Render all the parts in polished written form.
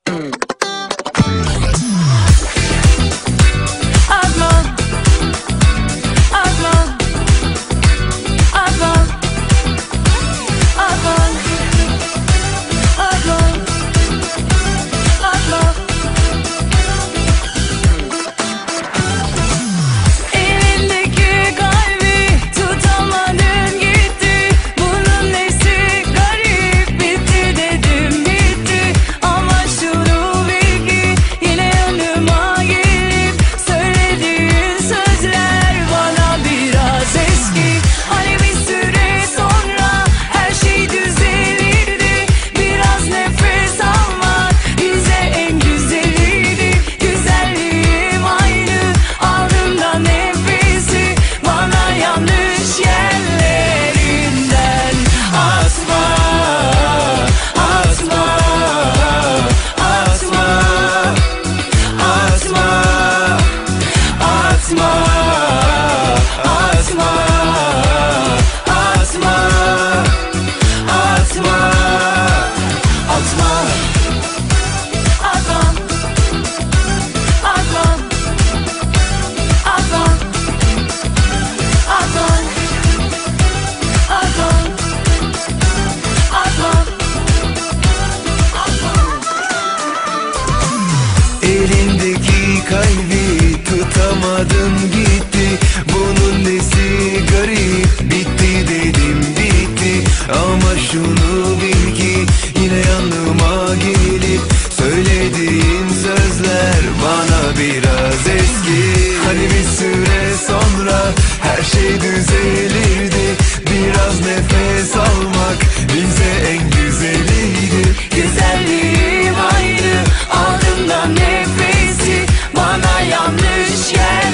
Elindeki kalbi tutamadın gitti. Bunun nesi garip, bitti dedim bitti. Ama şunu bil ki yine yanıma gelip söylediğin sözler bana biraz eski. Hani bir süre sonra her şey düzelirdi. Biraz nefes almak bize en güzeliydi. Güzelliğim aynı, ardından nefesi bana yanlış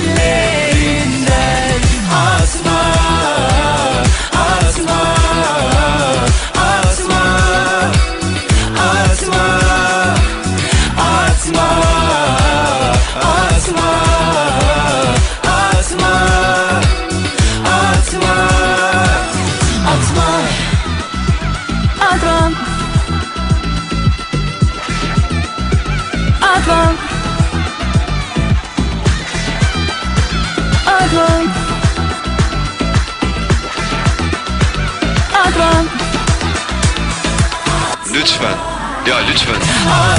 yerlerinden atma, atma, atma, atma, atma, atma, atma, atma, atma. Atmam, atmam, atmam, atmam. Lütfen. Ya lütfen. Atma.